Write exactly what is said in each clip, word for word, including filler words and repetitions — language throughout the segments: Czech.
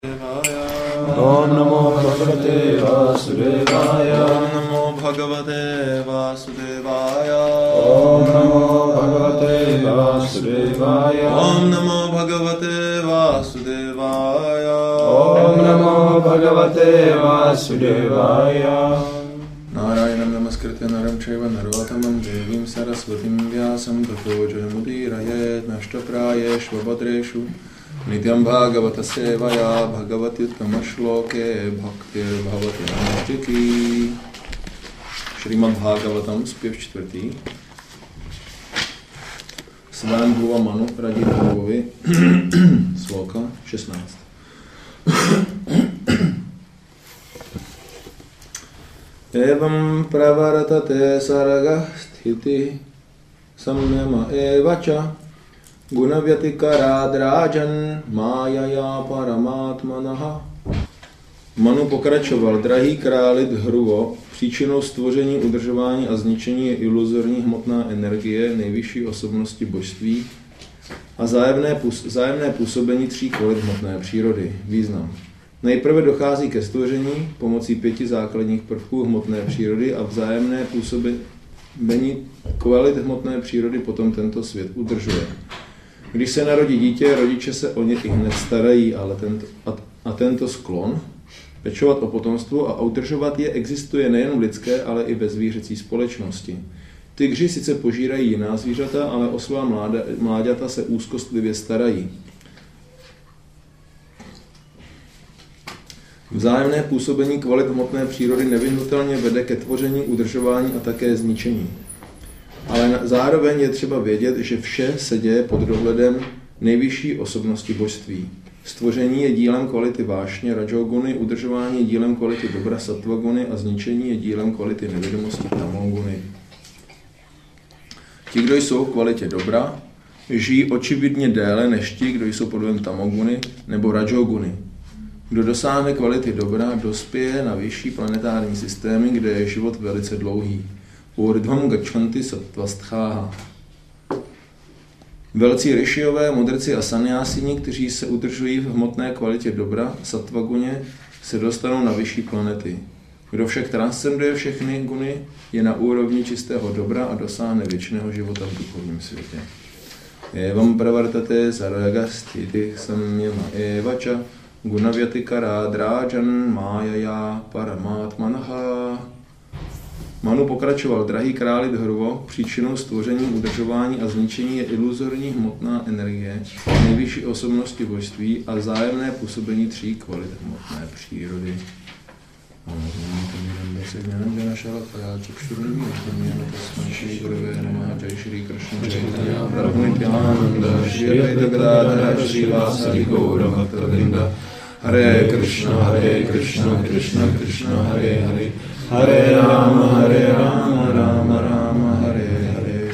Om Namo Bhagavate Vasudevaya. Om Namo Bhagavate Vasudevaya. Om Namo Bhagavate Vasudevaya. Om Namo Bhagavate Vasudevaya. Om Namo Bhagavate Vasudevaya. Narayanam namaskritya naram chaiva narottamam devim sarasvatim vyasam tato jayamudirayet nashtaprayeshu vabhadreshu nityam bhagavata sevaya bhagavati uttama shloke bhaktir bhavati namastriki. Šrímad Bhagavatam, zpěv čtvrtý. Svayambhuva Manu radí Bhuvovi, sloka šestnáct. Evam pravartate sarga sthiti samyama evacha gunavyatikara drajan májaya paramatmanaha. Manu pokračoval, drahý králi Dhruvo, příčinou stvoření, udržování a zničení je iluzorní hmotná energie nejvyšší osobnosti božství a vzájemné působení tří kvalit hmotné přírody. Význam. Nejprve dochází ke stvoření pomocí pěti základních prvků hmotné přírody a vzájemné působení kvalit hmotné přírody potom tento svět udržuje. Když se narodí dítě, rodiče se o ně i hned starají, ale tento, a, a tento sklon pečovat o potomstvo a udržovat je existuje nejen v lidské, ale i ve zvířecí společnosti. Tygři sice požírají jiná zvířata, ale o svá mláda, mláďata se úzkostlivě starají. Vzájemné působení kvalit hmotné přírody nevyhnutelně vede ke tvoření, udržování a také zničení. Ale zároveň je třeba vědět, že vše se děje pod dohledem nejvyšší osobnosti božství. Stvoření je dílem kvality vášně, rajoguny, udržování je dílem kvality dobra, sattvaguny a zničení je dílem kvality nevědomosti, tamoguny. Ti, kdo jsou v kvalitě dobra, žijí očividně déle než ti, kdo jsou pod vlivem tamoguny nebo rajoguny. Kdo dosáhne kvality dobra, dospěje na vyšší planetární systémy, kde je život velice dlouhý. Urdhvam gachanti sattvastháha. Velcí rišiové, mudrci a sannyásini, kteří se udržují v hmotné kvalitě dobra, sattvaguně, se dostanou na vyšší planety. Kdo však transcenduje všechny guny, je na úrovni čistého dobra a dosáhne věčného života v duchovním světě. Evam pravartate sarga sthiti samyama evacha gunavyatikara drajan májaya paramatmanaha. Manu pokračoval, drahý králi Dhruvo, příčinou stvoření, udržování a zničení je iluzorní hmotná energie, nejvyšší osobnosti božství a vzájemné působení tří kvalit hmotné přírody. Hare Krishna, Hare Krishna, Krishna Krishna, Hare Hare, Hare Rama, Hare Rama, Rama Rama, Hare Hare.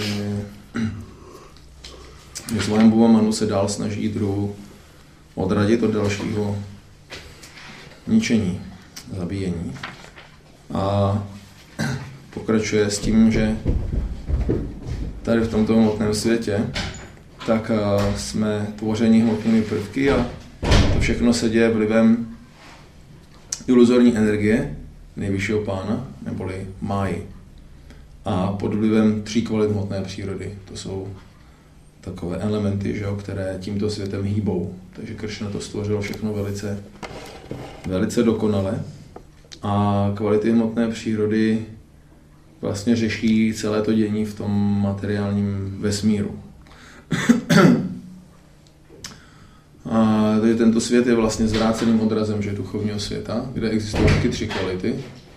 Svayambhuva Manu se dál snaží Dhruvu odradit od dalšího ničení, zabíjení. A pokračuje s tím, že tady v tomto hmotném světě tak jsme tvořeni hmotnými prvky a to všechno se děje vlivem iluzorní energie nejvyššího pána, neboli máji. A pod vlivem tří kvalit hmotné přírody. To jsou takové elementy, že, které tímto světem hýbou. Takže Kršna to stvořil všechno velice, velice dokonale. A kvality hmotné přírody vlastně řeší celé to dění v tom materiálním vesmíru. A tady tento svět je vlastně zvráceným odrazem že duchovního světa, kde existují taky tři kvality.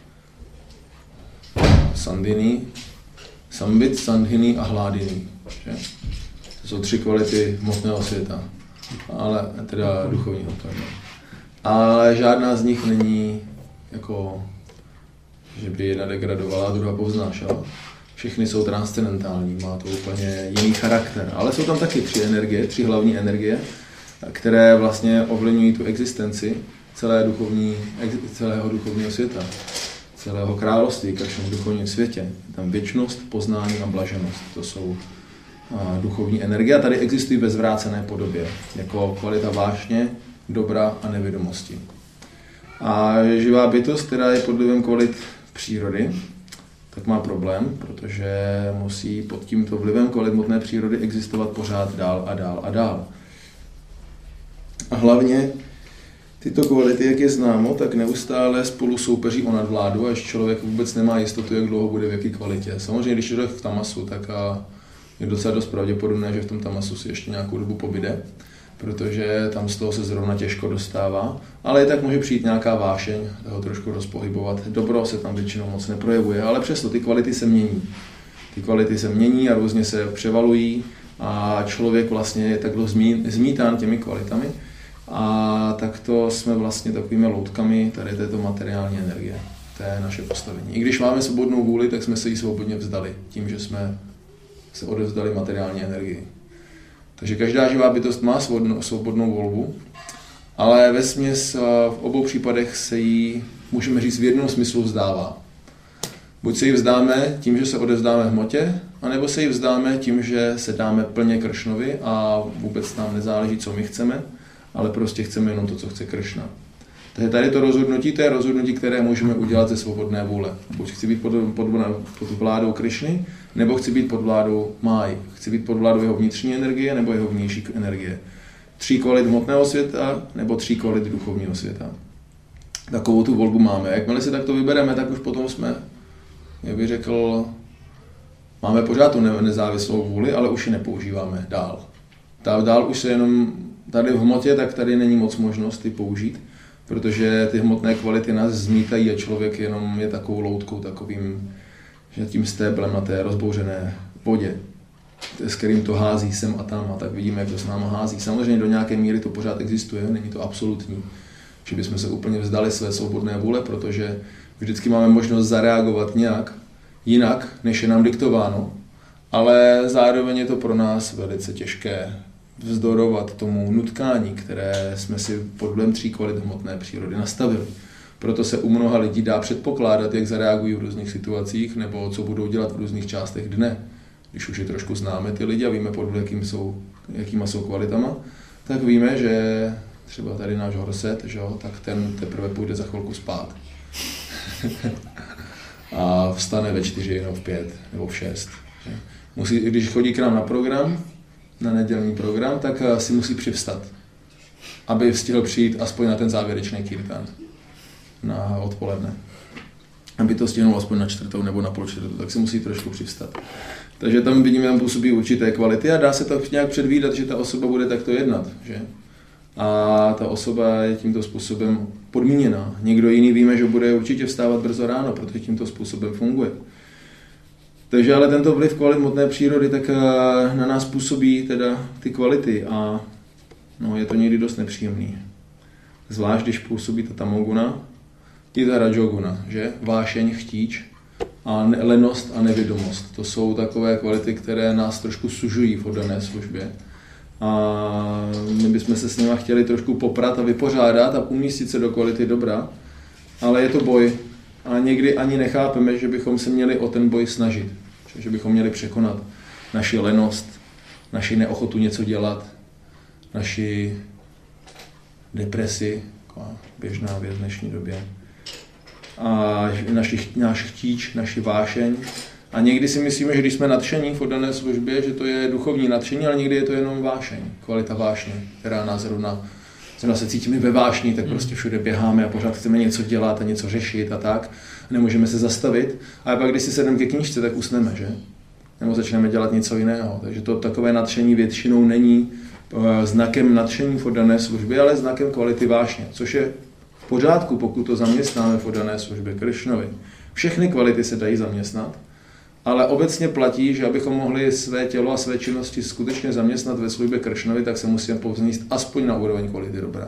Sandhini, Sambit, Sandhini a Hládini. Že? To jsou tři kvality hmotného světa, ale teda duchovního. Pardon. Ale žádná z nich není jako, že by jedna degradovala a druhá povznášela. Všechny jsou transcendentální, má to úplně jiný charakter. Ale jsou tam taky tři energie, tři hlavní energie, které vlastně ovlivňují tu existenci celé duchovní, celého duchovního světa, celého království, Kršna v duchovním světě. Je tam věčnost, poznání a blaženost. To jsou duchovní energie a tady existují ve zvrácené podobě, jako kvalita vášně, dobra a nevědomosti. A živá bytost, která je pod vlivem kvalit přírody, tak má problém, protože musí pod tímto vlivem kvalit hmotné přírody existovat pořád dál a dál a dál. A hlavně tyto kvality, jak je známo, tak neustále spolu soupeří o nadvládu, až člověk vůbec nemá jistotu, jak dlouho bude v jaké kvalitě. Samozřejmě, když je v tamasu, tak je docela dost pravděpodobné, že v tom tamasu si ještě nějakou dobu pobyde, protože tam z toho se zrovna těžko dostává, ale i tak může přijít nějaká vášeň, ho trošku rozpohybovat. Dobro se tam většinou moc neprojevuje, ale přesto ty kvality se mění. Ty kvality se mění a různě se převalují a člověk vlastně je takhle zmítán těmi kvalitami. A takto jsme vlastně takovými loutkami tady této materiální energie. To je naše postavení. I když máme svobodnou vůli, tak jsme se jí svobodně vzdali tím, že jsme se odevzdali materiální energii. Takže každá živá bytost má svobodnou volbu, ale vesměs v obou případech se jí, můžeme říct, v jednom smyslu vzdává. Buď se jí vzdáme tím, že se odevzdáme hmotě, anebo se jí vzdáme tím, že se dáme plně Kršnovi a vůbec nám nezáleží, co my chceme, ale prostě chceme jenom to, co chce Kršna. Takže tady to rozhodnutí, to je rozhodnutí, které můžeme udělat ze svobodné vůle. Buď chci být pod, pod, pod vládou Krišny, nebo chci být pod vládou Máji. Chci být pod vládou jeho vnitřní energie, nebo jeho vnější energie. Tří kvalit hmotného světa, nebo tří kvalit duchovního světa. Takovou tu volbu máme. Jakmile si takto vybereme, tak už potom jsme, jak bych řekl, máme pořád tu nezávislou vůli, ale už ji nepoužíváme dál. Dál už se jenom tady v hmotě, tak tady není moc možnosti použít, protože ty hmotné kvality nás zmítají a člověk jenom je takovou loutkou, takovým, že tím stéblem na té rozbouřené vodě, s kterým to hází sem a tam a tak vidíme, jak to s náma hází. Samozřejmě do nějaké míry to pořád existuje, není to absolutní, že bychom se úplně vzdali své svobodné vůle, protože vždycky máme možnost zareagovat nějak jinak, než je nám diktováno, ale zároveň je to pro nás velice těžké vzdorovat tomu nutkání, které jsme si pod vlivem tří kvalit hmotné přírody nastavili. Proto se u mnoha lidí dá předpokládat, jak zareagují v různých situacích nebo co budou dělat v různých částech dne. Když už je trošku známe ty lidi a víme, pod jakým jsou, jakýma jsou kvalitama, tak víme, že třeba tady náš horset, že jo, tak ten teprve půjde za chvilku spát. A vstane ve čtyři nebo v pět nebo v šest. Že? Musí, když chodí k nám na program, na nedělní program, tak si musí přivstat, aby stihl přijít aspoň na ten závěrečný kirtan na odpoledne. Aby to stihnul aspoň na čtvrtou nebo na půl čtvrtou, tak si musí trošku přivstat. Takže tam vidíme, tam působí určité kvality a dá se to nějak předvídat, že ta osoba bude takto jednat. Že? A ta osoba je tímto způsobem podmíněná. Někdo jiný víme, že bude určitě vstávat brzo ráno, protože tímto způsobem funguje. Takže ale tento vliv kvalit hmotné přírody tak na nás působí teda ty kvality a no, je to někdy dost nepříjemný. Zvlášť, když působí ta tamoguna i ta rajoguna, že? Vášeň, chtíč a ne- lenost a nevědomost. To jsou takové kvality, které nás trošku sužují v oddané službě. A my bychom se s nimi chtěli trošku poprat a vypořádat a umístit se do kvality dobra, ale je to boj. A někdy ani nechápeme, že bychom se měli o ten boj snažit. Že bychom měli překonat naši lenost, naši neochotu něco dělat, naši depresi, taková běžná věc v dnešní době, a naši, náš chtíč, naši vášeň. A někdy si myslíme, že když jsme nadšení v oddané službě, že to je duchovní nadšení, ale někdy je to jenom vášeň, kvalita vášně, která nás zrovna, zrovna se cítíme ve vášni, tak prostě všude běháme a pořád chceme něco dělat a něco řešit a tak. A nemůžeme se zastavit. A pak, když si sedneme ke knížce, tak usneme, že? Nebo začneme dělat něco jiného. Takže to takové nadšení většinou není znakem nadšení v oddané službě, ale znakem kvality vášně, což je v pořádku, pokud to zaměstnáme v oddané službě Krišnovi. Všechny kvality se dají zaměstnat, ale obecně platí, že abychom mohli své tělo a své činnosti skutečně zaměstnat ve službě Krišnovi, tak se musíme povzníst aspoň na úroveň kvality dobra.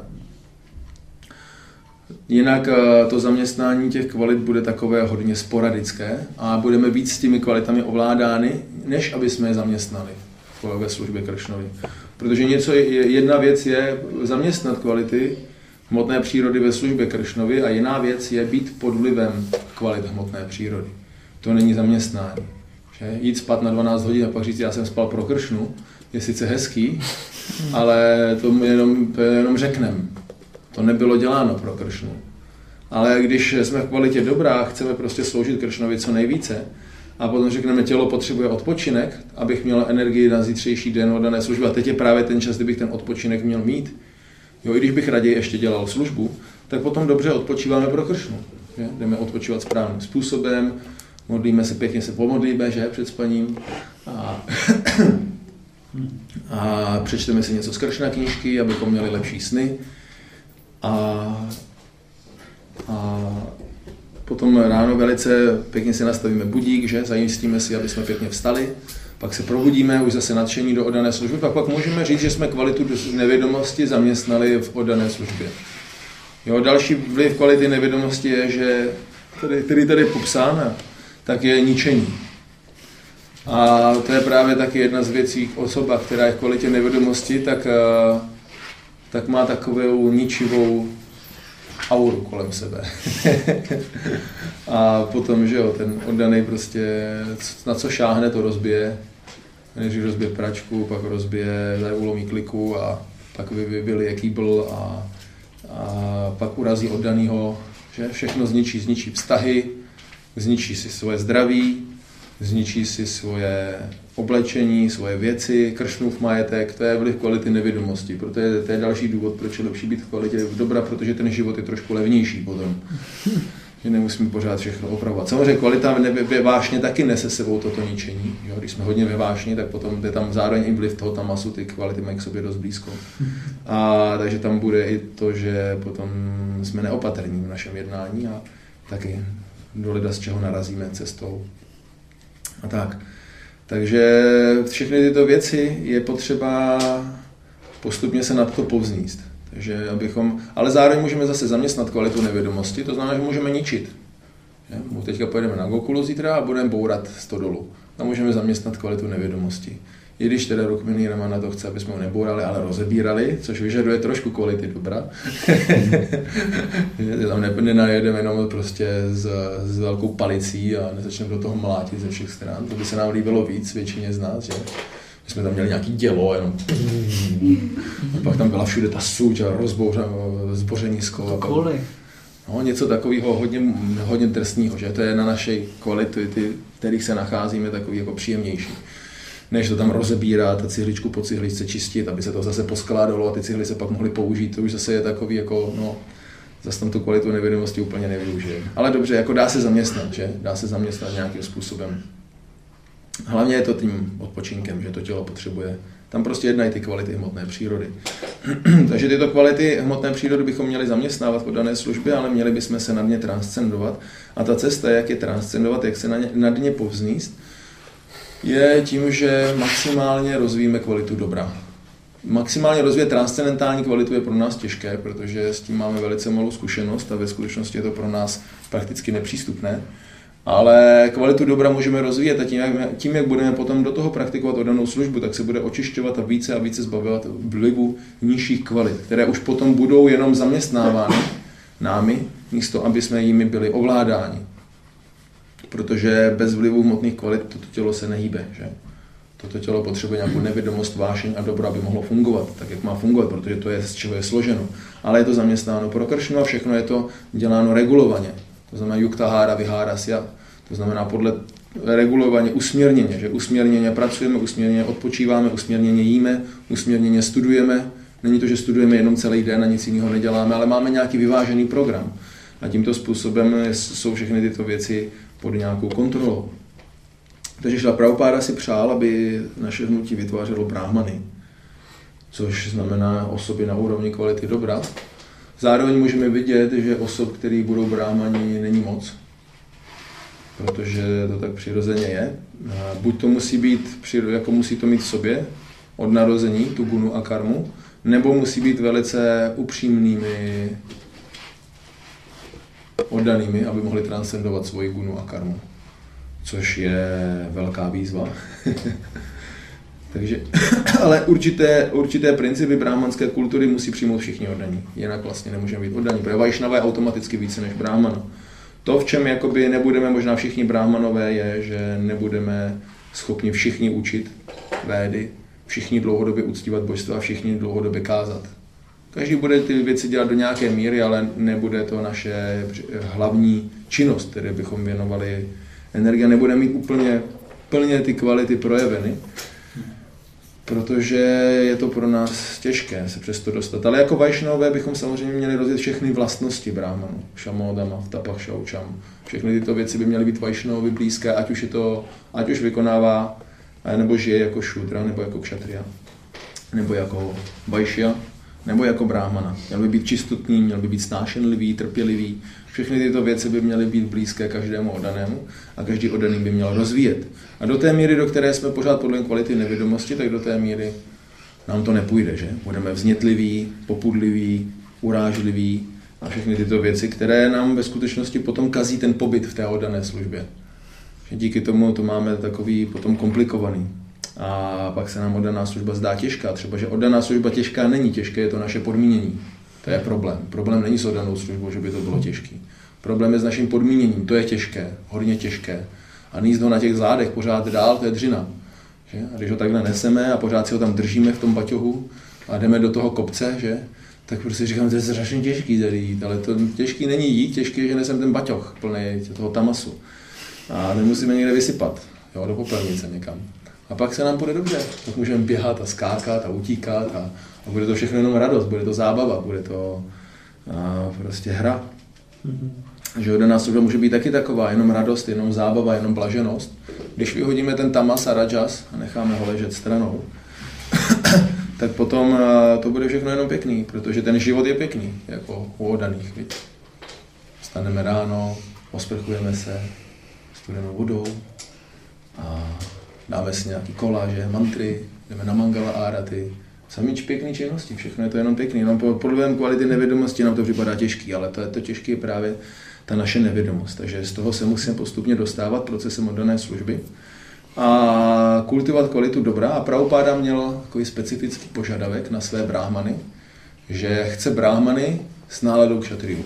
Jinak to zaměstnání těch kvalit bude takové hodně sporadické a budeme víc s těmi kvalitami ovládány, než aby jsme je zaměstnali ve službě Krišnovi. Protože něco, jedna věc je zaměstnat kvality hmotné přírody ve službě Krišnovi a jiná věc je být pod vlivem kvalit hmotné přírody. To není zaměstnání. Že? Jít spát na dvanáct hodin a pak říct, já jsem spal pro Kršnu, je sice hezký, ale to jenom, to jenom řeknem. To nebylo děláno pro Kršnu. Ale když jsme v kvalitě dobrá, chceme prostě sloužit Kršnovi co nejvíce, a potom řekneme, tělo potřebuje odpočinek, abych měl energii na zítřejší den od dané služby. A teď je právě ten čas, kdybych ten odpočinek měl mít. Jo, i když bych raději ještě dělal službu, tak potom dobře odpočíváme pro Kršnu. Že? Jdeme odpočívat správným způsobem, modlíme se, pěkně se pomodlíme, že, před spaním. A, a přečteme si něco z Kršna knížky, abychom měli lepší sny. A, a potom ráno velice pěkně si nastavíme budík, že, zajistíme si, aby jsme pěkně vstali. Pak se probudíme, už zase nadšení do oddané služby, pak pak můžeme říct, že jsme kvalitu nevědomosti zaměstnali v oddané službě. Jo, další vliv kvality nevědomosti je, že tady, který tady je popsána, tak je ničení. A to je právě taky jedna z věcí osoba, která je v kvalitě nevědomosti, tak, tak má takovou ničivou auru kolem sebe. A potom, že jo, ten oddaný prostě, na co šáhne, to rozbije. Než rozbije pračku, pak rozbije, ulomí kliku a pak vylije kýbl a, a pak urazí oddanýho, že všechno zničí, zničí vztahy, zničí si svoje zdraví, zničí si svoje oblečení, svoje věci, Kršnův majetek, to je vliv kvality nevědomosti, protože to je další důvod, proč je lepší být v kvalitě dobra, protože ten život je trošku levnější potom. Že nemusíme pořád všechno opravovat. Samozřejmě kvalita ve vášně taky nese sebou toto ničení. Jo? Když jsme hodně ve vášni, tak potom je tam zároveň i vliv toho tamasu, ty kvality mají k sobě dost blízko. A takže tam bude i to, že potom jsme neopatrní v našem jednání a taky do leda, z čeho narazíme cestou. A tak. Takže všechny tyto věci je potřeba postupně se nad to povzníst. Takže abychom, ale zároveň můžeme zase zaměstnat kvalitu nevědomosti, to znamená, že můžeme ničit. Že? Teďka pojedeme na Gokulu zítra a budeme bourat stodolu. Tam můžeme zaměstnat kvalitu nevědomosti. I když teda Rukmini Ramana to chce, aby jsme ho nebourali, ale rozebírali, což vyžaduje trošku kvality dobra. Tam nenajedeme jenom prostě s, s velkou palicí a nezačneme do toho mlátit ze všech stran. To by se nám líbilo víc, většině z nás, že? Že jsme tam měli nějaký dělo, jenom a pak tam byla všude ta suť a zbořenisko. No, něco takového hodně, hodně trestního, že? To je na naší kvalitu, ty, v kterých se nacházíme, takový jako příjemnější. Než to tam rozebírat a cihličku po cihličce čistit, aby se to zase poskládalo a ty cihly se pak mohly použít. To už zase je takový jako, no, zase tam tu kvalitu nevědomosti úplně nevyužije. Ale dobře, jako dá se zaměstnat, že? Dá se zaměstnat nějakým způsobem. Hlavně je to tím odpočinkem, že to tělo potřebuje. Tam prostě jednají ty kvality hmotné přírody. Takže tyto kvality hmotné přírody bychom měli zaměstnávat v dané službě, ale měli bychom se nad ně transcendovat. A ta cesta, jak je transcendovat, jak se na ně, nad ně povzníst, je tím, že maximálně rozvíjíme kvalitu dobra. Maximálně rozvíjet transcendentální kvalitu je pro nás těžké, protože s tím máme velice malou zkušenost a ve skutečnosti je to pro nás prakticky nepřístupné. Ale kvalitu dobra můžeme rozvíjet a tím jak, tím, jak budeme potom do toho praktikovat oddanou službu, tak se bude očišťovat a více a více zbavovat vlivu nižších kvalit, které už potom budou jenom zaměstnávány námi, místo aby jsme jimi byli ovládáni. Protože bez vlivu hmotných kvalit toto tělo se nehýbe. Že? Toto tělo potřebuje nějakou nevědomost, vášeň a dobro, aby mohlo fungovat, tak jak má fungovat, protože to je z čeho je složeno. Ale je to zaměstnáno pro Kršnu a všechno je to děláno regulovaně. To znamená yuktahára, vihárasya, to znamená podle regulovaně, usměrněně, že usměrněně pracujeme, usměrněně odpočíváme, usměrněně jíme, usměrněně studujeme. Není to, že studujeme jenom celý den a nic jiného neděláme, ale máme nějaký vyvážený program. A tímto způsobem jsou všechny tyto věci pod nějakou kontrolou. Takže Šrila Prabhupáda si přál, aby naše hnutí vytvářelo brahmany, což znamená osoby na úrovni kvality dobra. Zároveň můžeme vidět, že osob, který budou brahmani, není moc, protože to tak přirozeně je. Buď to musí být, jako musí to mít v sobě od narození, tu gunu a karmu, nebo musí být velice upřímnými, oddanými, aby mohli transcendovat svoji gunu a karmu, což je velká výzva. Takže, ale určité, určité principy brahmanské kultury musí přijmout všichni oddaní. Jinak vlastně nemůžeme být oddaní, protože Vajšnava je automaticky více než brahmana. To, v čem jakoby nebudeme možná všichni brahmanové, je, že nebudeme schopni všichni učit védy, všichni dlouhodobě uctívat božstva a všichni dlouhodobě kázat. Každý bude ty věci dělat do nějaké míry, ale nebude to naše hlavní činnost, které bychom věnovali. Energie nebude mít úplně plně ty kvality projeveny, protože je to pro nás těžké se přes to dostat. Ale jako Vajšnové bychom samozřejmě měli rozjet všechny vlastnosti Brahmanů, Šamodama, Tapach, Šaučam. Všechny tyto věci by měly být Vajšnovi blízké, ať už, je to, ať už vykonává, nebo žije jako šudra, nebo jako kšatriya, nebo jako Vajšya, nebo jako Brahmana. Měl by být čistotný, měl by být snášenlivý, trpělivý. Všechny tyto věci by měly být blízké každému oddanému a každý oddaný by měl rozvíjet. A do té míry, do které jsme pořád podle kvality nevědomosti, tak do té míry nám to nepůjde, že? Budeme vznětliví, popudliví, urážliví a všechny tyto věci, které nám ve skutečnosti potom kazí ten pobyt v té oddané službě. Že díky tomu to máme takový potom komplikovaný. A pak se nám oddaná služba zdá těžká. Třeba, že oddaná služba těžká není těžké, je to naše podmínění. To je problém. Problém není s oddanou službou, že by to bylo těžké. Problém je s naším podmíněním. To je těžké, hodně těžké. A níst ho na těch zádech pořád dál, to je dřina. Že? A když ho takhle neseme a pořád si ho tam držíme v tom baťohu a jdeme do toho kopce, že? Tak prostě říkám, to je strašně těžký tady jít, ale to těžký není jít, těžký je, že nesem ten baťoh plný toho tamasu. A ten musíme někde vysypat, jo, do popelnice někam. A pak se nám bude dobře, tak můžeme běhat a skákat a utíkat a, a bude to všechno jenom radost, bude to zábava, bude to a, prostě hra. Mm-hmm. Že oddaná služba může být taky taková, jenom radost, jenom zábava, jenom blaženost. Když vyhodíme ten tamas a rajas a necháme ho ležet stranou, tak potom a, to bude všechno jenom pěkný, protože ten život je pěkný, jako u oddaných. Víc. Vstaneme ráno, osprchujeme se studenou vodou a dáme si nějaký koláže, mantry, jdeme na mangala áraty, samič pěkný činnosti, všechno je to jenom pěkný, jenom podle kvality nevědomosti nám to připadá těžký, ale to, je to těžké je právě ta naše nevědomost, takže z toho se musíme postupně dostávat procesem oddané služby a kultivovat kvalitu dobra a Prabhupáda měl takový specifický požadavek na své bráhmany, že chce bráhmany s náladou kšatriů.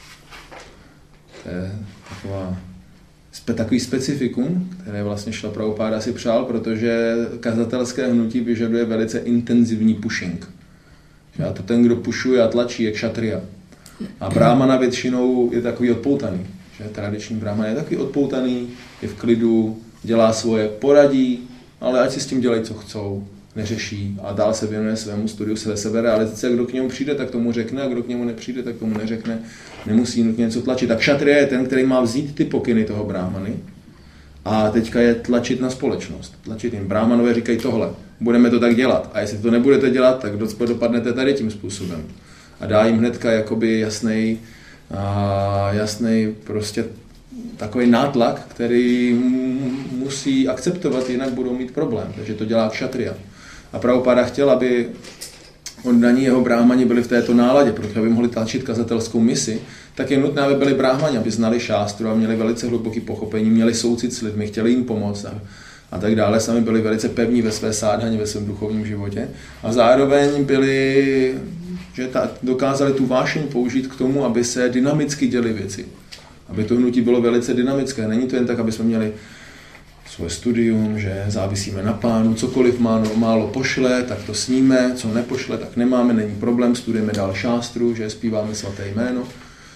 To je taková takový specifikum, které vlastně Šrila Prabhupáda si přál, protože kazatelské hnutí vyžaduje velice intenzivní pushing. A to ten, kdo pušuje a tlačí, je kšatriya. A bráhmana většinou je takový odpoutaný. Že? Tradiční bráhmana je takový odpoutaný, je v klidu, dělá svoje, poradí, ale ať si s tím dělají, co chcou, neřeší a dál se věnuje svému studiu, své seberealizace. Kdo k němu přijde, tak tomu řekne, a kdo k němu nepřijde, tak tomu neřekne. Nemusí nutně něco tlačit. Tak kšatriya je ten, který má vzít ty pokyny toho bráhmany a teďka je tlačit na společnost. Tlačit jim. Bráhmanové říkají tohle, budeme to tak dělat. A jestli to nebudete dělat, tak dopadnete tady tím způsobem. A dá jim hnedka jakoby jasnej, a jasnej prostě takový nátlak, který musí akceptovat, jinak budou mít problém. Takže to dělá kšatriya. A Prabhupáda chtěl, aby oddaní jeho bráhmani byli v této náladě, protože aby mohli tlačit kazatelskou misi, tak je nutné, aby byli bráhmani, aby znali šástru a měli velice hluboké pochopení, měli soucit s lidmi, chtěli jim pomoct a, a tak dále. Sami byli velice pevní ve své sádhaně, ve svém duchovním životě a zároveň byli, že ta, dokázali tu vášeň použít k tomu, aby se dynamicky děly věci. Aby to hnutí bylo velice dynamické. Není to jen tak, aby jsme měli svoje studium, že závisíme na pánu, cokoliv málo, málo pošle, tak to sníme, co nepošle, tak nemáme, není problém, studujeme dál šástru, že zpíváme svaté jméno.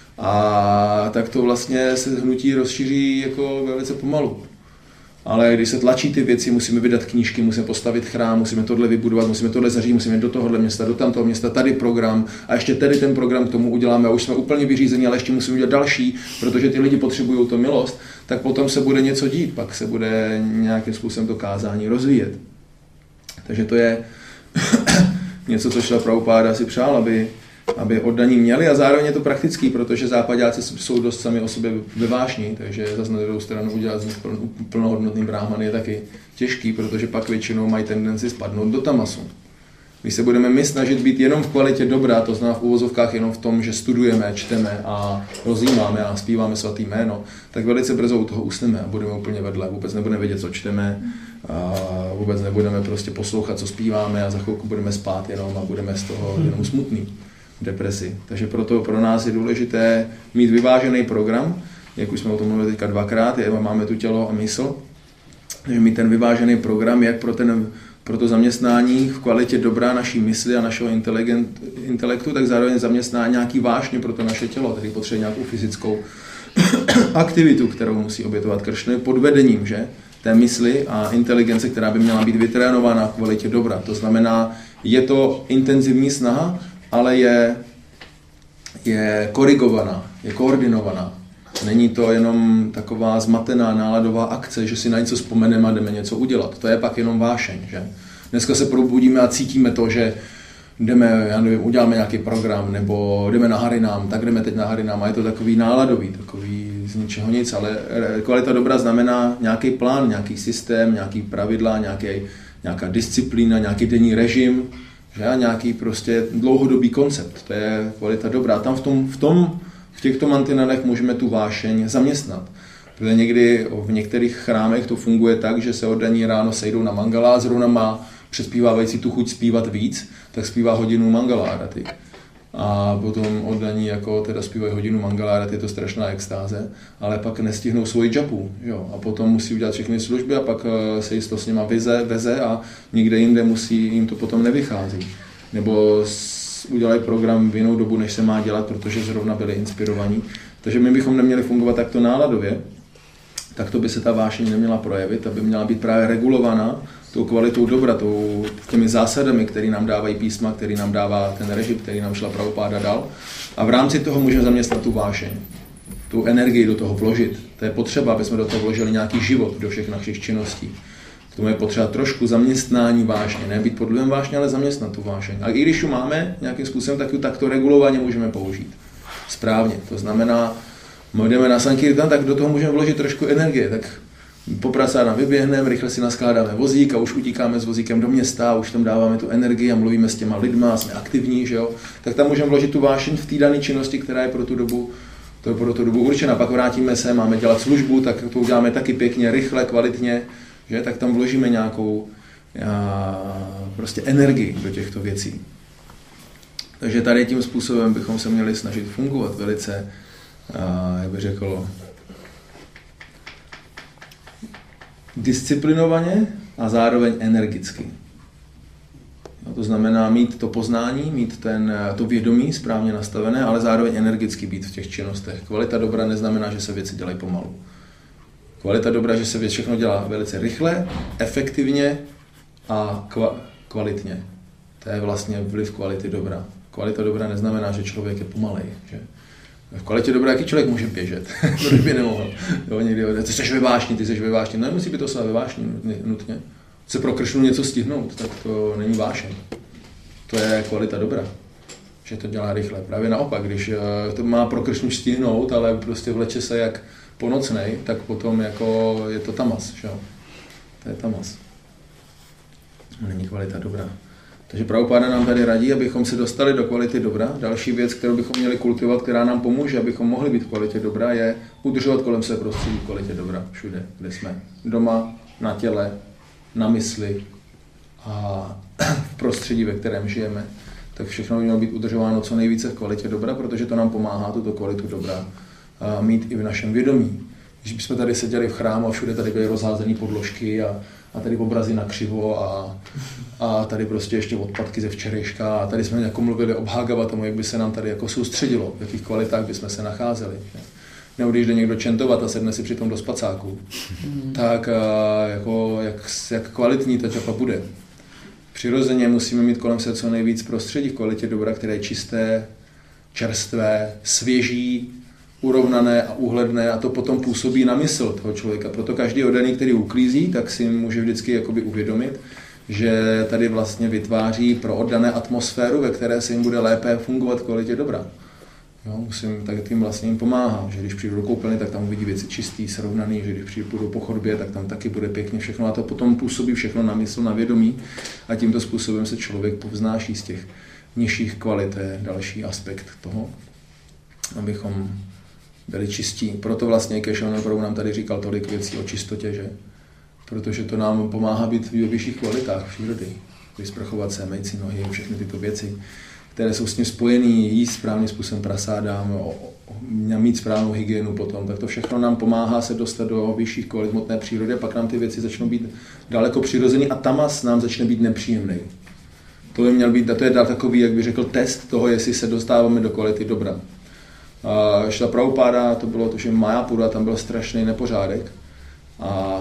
A tak to vlastně se hnutí rozšíří jako velice pomalu. Ale když se tlačí ty věci, musíme vydat knížky, musíme postavit chrám, musíme tohle vybudovat, musíme tohle zařídit, musíme do tohohle města, do tamtoho města, tady program a ještě tady ten program k tomu uděláme a už jsme úplně vyřízení, ale ještě musíme udělat další, protože ty lidi potřebují to milost, tak potom se bude něco dít, pak se bude nějakým způsobem to kázání rozvíjet. Takže to je něco, co Šrila Prabhupáda si přál, aby aby oddaní měli a zároveň je to praktický, protože západáci jsou dost sami o sobě ve vášni, takže zase na druhou stranu udělat z nich plnohodnotný bráhman je taky těžký, protože pak většinou mají tendenci spadnout do tamasu. Když se budeme my snažit být jenom v kvalitě dobrá, to znamená v uvozovkách jenom v tom, že studujeme, čteme a rozjímáme a zpíváme svatý jméno, tak velice brzo u toho usneme a budeme úplně vedle. Vůbec nebudeme vědět, co čteme, a vůbec nebudeme prostě poslouchat, co zpíváme a za chvilku budeme spát jenom a budeme z toho jenom smutný. Depresi. Takže proto pro nás je důležité mít vyvážený program, jak už jsme o tom mluvili teďka dvakrát, je, máme tu tělo a mysl, takže mít ten vyvážený program, jak pro ten pro to zaměstnání v kvalitě dobrá naší mysli a našeho intelektu, tak zároveň zaměstná nějaký vášně pro to naše tělo, tedy potřebuje nějakou fyzickou aktivitu, kterou musí obětovat Kršna pod vedením, že? Té mysli a inteligence, která by měla být vytrénována v kvalitě dobra. To znamená, je to intenzivní snaha, ale je, je korigovaná, je koordinovaná. Není to jenom taková zmatená náladová akce, že si na něco vzpomeneme a jdeme něco udělat. To je pak jenom vášeň, že? Dneska se probudíme a cítíme to, že jdeme, já nevím, uděláme nějaký program, nebo jdeme na Harinám, tak jdeme teď na Harinám a je to takový náladový, takový z ničeho nic, ale kvalita dobra znamená nějaký plán, nějaký systém, nějaký pravidla, nějaký, nějaká disciplína, nějaký denní režim, že? A nějaký prostě dlouhodobý koncept. To je kvalita dobra. Tam v tom, v tom v těchto mantinelech můžeme tu vášeň zaměstnat. Protože někdy v některých chrámech to funguje tak, že se oddaní ráno sejdou na mangala a zrovna má přespívávající tu chuť zpívat víc, tak zpívá hodinu mangala araty. A potom oddaní jako teda zpívají hodinu mangala araty, je to strašná extáze, ale pak nestihnou svoji džapu, jo? A potom musí udělat všechny služby a pak se jisto s nima veze, veze a nikde jinde musí, jim to potom nevychází. Nebo udělají program v jinou dobu, než se má dělat, protože zrovna byli inspirovaní. Takže my bychom neměli fungovat takto náladově, tak to by se ta vášeň neměla projevit, aby měla být právě regulovaná tou kvalitou dobra, tou, těmi zásadami, které nám dávají písma, který nám dává ten režim, který nám Šrila Prabhupáda dal. A v rámci toho můžeme zaměstnat tu vášeň, tu energii do toho vložit. To je potřeba, aby jsme do toho vložili nějaký život do všech našich činností. K tomu je potřeba trošku zaměstnání vášně, ne být pod vlivem vášně, ale zaměstnat tu vášeň. A i když ji máme nějakým způsobem, tak ji takto regulovaně můžeme použít. Správně. To znamená, my jdeme na Sankirtan, tak do toho můžeme vložit trošku energie. Tak po prasáda vyběhneme, rychle si naskládáme vozík a už utíkáme s vozíkem do města, už tam dáváme tu energii a mluvíme s těma lidma, jsme aktivní, že jo? Tak tam můžeme vložit tu vášeň v té dané činnosti, která je pro tu dobu, to je pro tu dobu určena. Pak vrátíme se, máme dělat službu, tak to uděláme taky pěkně, rychle, kvalitně. Že? Tak tam vložíme nějakou a, prostě energii do těchto věcí. Takže tady tím způsobem bychom se měli snažit fungovat velice, a, jak bych řekl, disciplinovaně a zároveň energicky. No, to znamená mít to poznání, mít ten, to vědomí správně nastavené, ale zároveň energicky být v těch činnostech. Kvalita dobra neznamená, že se věci dělají pomalu. Kvalita dobra, že se věc všechno dělá velice rychle, efektivně a kva- kvalitně. To je vlastně vliv kvality dobra. Kvalita dobra neznamená, že člověk je pomalej. Že? V kvalitě dobra, jaký člověk může běžet? Proč by nemohl? Jo, někdy, ty jsi ve vášni, ty jsi ve vášni. No, nemusí být to ve vášni nutně. Chce pro Kršnu něco stihnout, tak to není vášeň. To je kvalita dobra. Že to dělá rychle. Právě naopak, když to má pro Kršnu stihnout, ale prostě vleče se jak ponocnej, tak potom jako je to tamas, že jo? To je tamas. Není kvalita dobrá. Takže Prabhupáda nám tady radí, abychom se dostali do kvality dobra. Další věc, kterou bychom měli kultivovat, která nám pomůže, abychom mohli být v kvalitě dobra, je udržovat kolem sebe prostředí v kvalitě dobra. Všude, kde jsme. Doma, na těle, na mysli a v prostředí, ve kterém žijeme. Tak všechno by mělo být udržováno co nejvíce v kvalitě dobra, protože to nám pomáhá tuto kvalitu dobra mít i v našem vědomí. Když bychom tady seděli v chrámu a všude tady byly rozházené podložky a, a tady obrazy na křivo a, a tady prostě ještě odpadky ze včerejška a tady jsme jako mluvili o Bhagavatamu, jak by se nám tady jako soustředilo, v jakých kvalitách bychom se nacházeli. Nebo když jde někdo čentovat a sedne si přitom do spacáku, mm. tak jako, jak, jak kvalitní ta džapa bude. Přirozeně musíme mít kolem se co nejvíc prostředí v kvalitě dobra, které je čisté, čerstvé, svěží, urovnané a úhledné a to potom působí na mysl toho člověka. Proto každý oddaný, který uklízí, tak si může vždycky jakoby uvědomit, že tady vlastně vytváří pro oddané atmosféru, ve které se jim bude lépe fungovat v kvalitě dobra. Jo, musím, tak tím vlastně jim pomáhá, že když přijdu do koupelny, tak tam uvidí věci čistý, srovnaný, že když přijdu po chodbě, tak tam taky bude pěkně všechno a to potom působí všechno na mysl, na vědomí a tímto způsobem se člověk povznáší z těch nižších kvalit, to je další aspekt toho, abychom byli čistí. Proto vlastně Kešavana Prabhu nám tady říkal tolik věcí o čistotě, že? Protože to nám pomáhá být v vyšších kvalitách přírody, vysprchovat se, mejt si nohy, všechny tyto věci, které jsou s tím spojený, jíst správným způsobem prasádám, mít správnou hygienu potom, tak to všechno nám pomáhá se dostat do vyšších kvalit hmotné přírody a pak nám ty věci začnou být daleko přirozený a tamas nám začne být nepříjemný. To by měl být, a to je takový, jak bych řekl, test toho, jestli se dostáváme do kvality dobra. A šla Prabhupáda, to bylo to, že Mayapura, tam byl strašný nepořádek a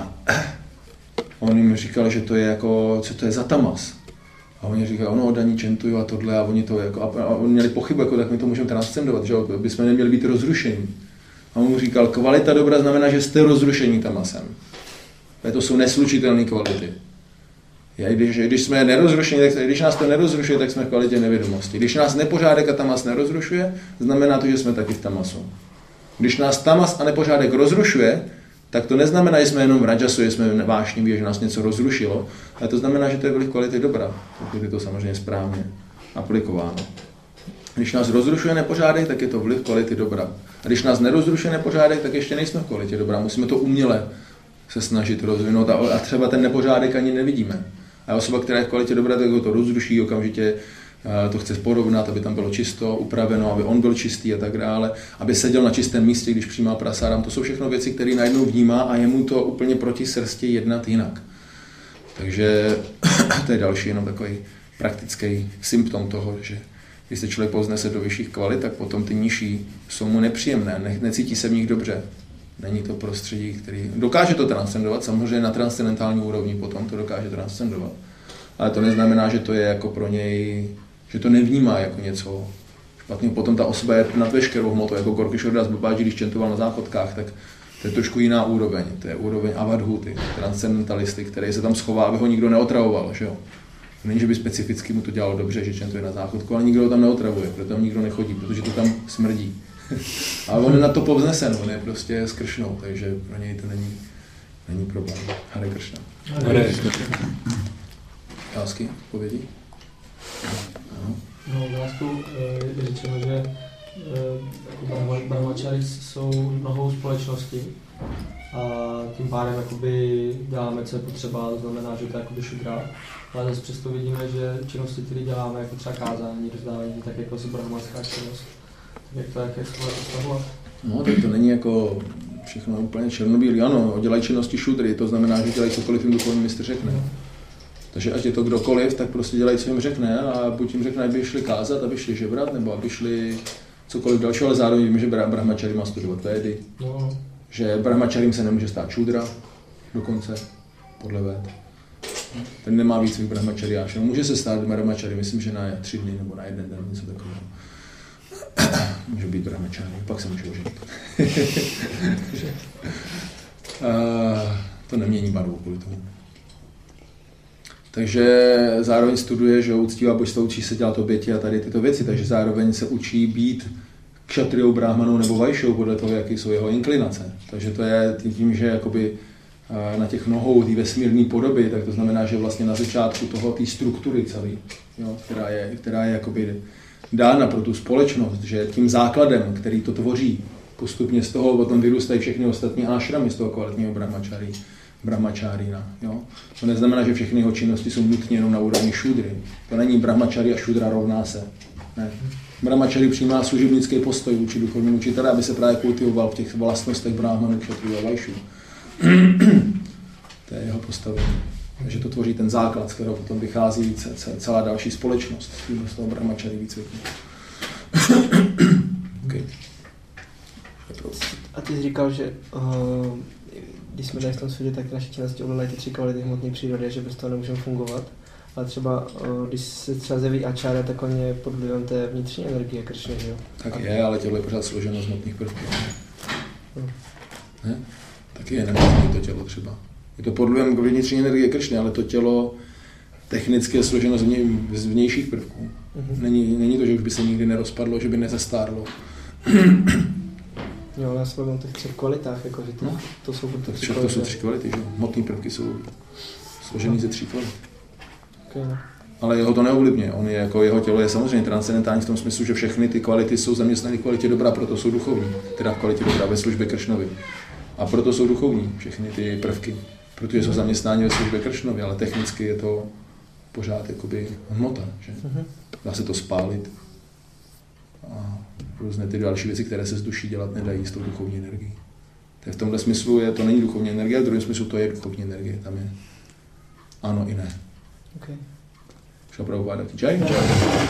on jim říkal, že to je jako, co to je za tamas. A oni říkali, no, daní čentuju a tohle a oni to jako, a oni měli pochybu, jako, tak my to můžeme transcendovat, že bychom neměli být rozrušení. A on mu říkal, kvalita dobra znamená, že jste rozrušení tamasem. To jsou neslučitelné kvality. A když, když jsme nerozrušení, tak, když nás to nerozrušuje, tak jsme v kvalitě nevědomosti. Když nás nepořádek a tamas nerozrušuje, znamená to, že jsme taky v tamasu. Když nás tamas a nepořádek rozrušuje, tak to neznamená, že jsme jenom v rajasu, že jsme vášniví, že nás něco rozrušilo, ale to znamená, že to je vliv kvality dobra, pokud je to samozřejmě správně aplikováno. Když nás rozrušuje nepořádek, tak je to vliv kvality dobra. A když nás nerozrušuje nepořádek, tak ještě nejsme v kvalitě dobra. Musíme to uměle se snažit rozvinout a třeba ten nepořádek ani nevidíme. A osoba, která je v kvalitě dobra, tak ho to rozruší, okamžitě to chce porovnat, aby tam bylo čisto, upraveno, aby on byl čistý a tak dále, aby seděl na čistém místě, když přijímá prasáram. To jsou všechno věci, které najednou vnímá a je mu to úplně proti srsti jednat jinak. Takže to je další jenom takový praktický symptom toho, že když se člověk povznese do vyšších kvalit, tak potom ty nižší jsou mu nepříjemné, ne, necítí se v nich dobře. Není to prostředí, který dokáže to transcendovat, samozřejmě na transcendentální úrovni potom to dokáže transcendovat. Ale to neznamená, že to je jako pro něj, že to nevnímá jako něco špatného. Potom ta osoba je nad veškerou hmotou, jako Gorky Šordas Babáji, když čentoval na záchodkách, tak to je trošku jiná úroveň. To je úroveň avadhuty, transcendentalisty, který se tam schová, aby ho nikdo neotravoval. Že jo? Není, že by specificky mu to dělalo dobře, že čentuje na záchodku, ale nikdo ho tam neotravuje, proto tam nikdo nechodí, protože to tam smrdí. Ale on je na to povznesen, on je prostě skršnou, takže pro něj to není, není problém. Hare Kršna. Hare Kršna. Otázky, odpovědi? No, v Lásku je řečeno, že brahmačary jsou nohou společnosti a tím pádem jakoby děláme, co je potřeba, to znamená, že to je jakoby šudra. Ale zase přesto vidíme, že činnosti, které děláme, jako třeba kázání, rozdávání, tak jako se brahmanská činnost. Jak to, jak je to vztahovat? No, tak to není jako všechno úplně černobílý. Ano, dělají činnosti šudry, to znamená, že dělají cokoliv jim duchovní mistr řekne. Takže ať je to kdokoliv, tak prostě dělají, co jim řekne a buď jim řekne, aby šli kázat, aby šli žebrat, nebo aby šli cokoliv dalšího, ale zároveň víme, že brahmačary má studovat védy. No. Že brahmačarím se nemůže stát šudra dokonce, podle véd. Ten nemá výcvik brahmačariáš. Může se stát brahmačary, myslím, že na tři dny nebo na jeden den, něco takového. Může být brahmačáry, pak se může oženit. To nemění barvu kvůli tomu. Takže zároveň studuje, že uctívá božstva, učí se dělat oběti a tady tyto věci, takže zároveň se učí být kšatriou, bráhmanou nebo vajšou podle toho, jaké jsou jeho inklinace. Takže to je tím, že jakoby na těch nohou té vesmírné podoby, tak to znamená, že vlastně na začátku toho té struktury celé, jo, která je, která je jakoby dána pro tu společnost, že tím základem, který to tvoří, postupně z toho potom vyrůstají všechny ostatní ášramy z toho kvalitního brahmačárí, brahmačárina. Jo. To neznamená, že všechny jeho činnosti jsou nutně jenom na úrovni šudry. To není brahmačári a šudra rovná se. Ne. Brahmačári přijímá služebnický postoj vůči duchovnímu učitele, aby se právě kultivoval v těch vlastnostech bráhmanů, kšatriů a vajšů. To je jeho postavení. Takže to tvoří ten základ, z kterého potom vychází celá další společnost. Z toho brahmačári výcviku. Okay. A ty jsi říkal, že uh, když jsme tady v tom světě, tak naše činnosti ovládají ty tři kvality hmotné přírody, že bez toho nemůžeme fungovat. Ale třeba, uh, když se třeba zeví ačára, tak on je pod vlivem té vnitřní energie Kršny, že jo? Tak je, ale tělo je pořád složeno z hmotných prvků. Hmm. Ne? Taky je nemocný to tělo třeba. Je to pod vlivem vnitřní energie Kršny, ale to tělo technicky je složeno z, vně, z vnějších prvků. Mm-hmm. Není, není to, že už by se nikdy nerozpadlo, že by nezastárlo. Jo, ale já se bavím o těch třech kvalitách, jako, že to, no, to jsou to tři kvality. To jsou tři kvality, že? Hmotné prvky jsou složený ze tří kvalit. Okay, no. Ale jeho to neovlivňuje. On je, jako jeho tělo je samozřejmě transcendentální v tom smyslu, že všechny ty kvality jsou zaměstnané v kvalitě dobra, proto jsou duchovní. Teda v kvalitě dobra ve službě Kršnovi. A proto jsou duchovní všechny ty prvky. Protože jsou zaměstnáni ve službě Kršnovi, ale technicky je to pořád jakoby hmota. Že? Dá se to spálit, a různé ty další věci, které se z duší dělat nedají s tou duchovní energií. Tak v tomhle smyslu je, to není duchovní energie, ale v druhém smyslu to je duchovní energie. Tam je ano i ne. Okay. Šla Prabhupáda ki jai.